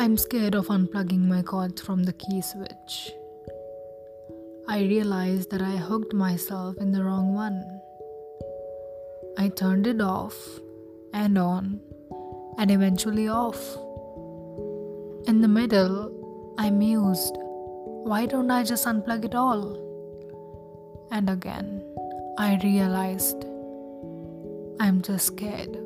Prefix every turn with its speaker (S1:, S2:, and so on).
S1: I'm scared of unplugging my cords from the key switch. I realized that I hooked myself in the wrong one. I turned it off and on and eventually off. In the middle, I mused, why don't I just unplug it all? And again, I realized I'm just scared.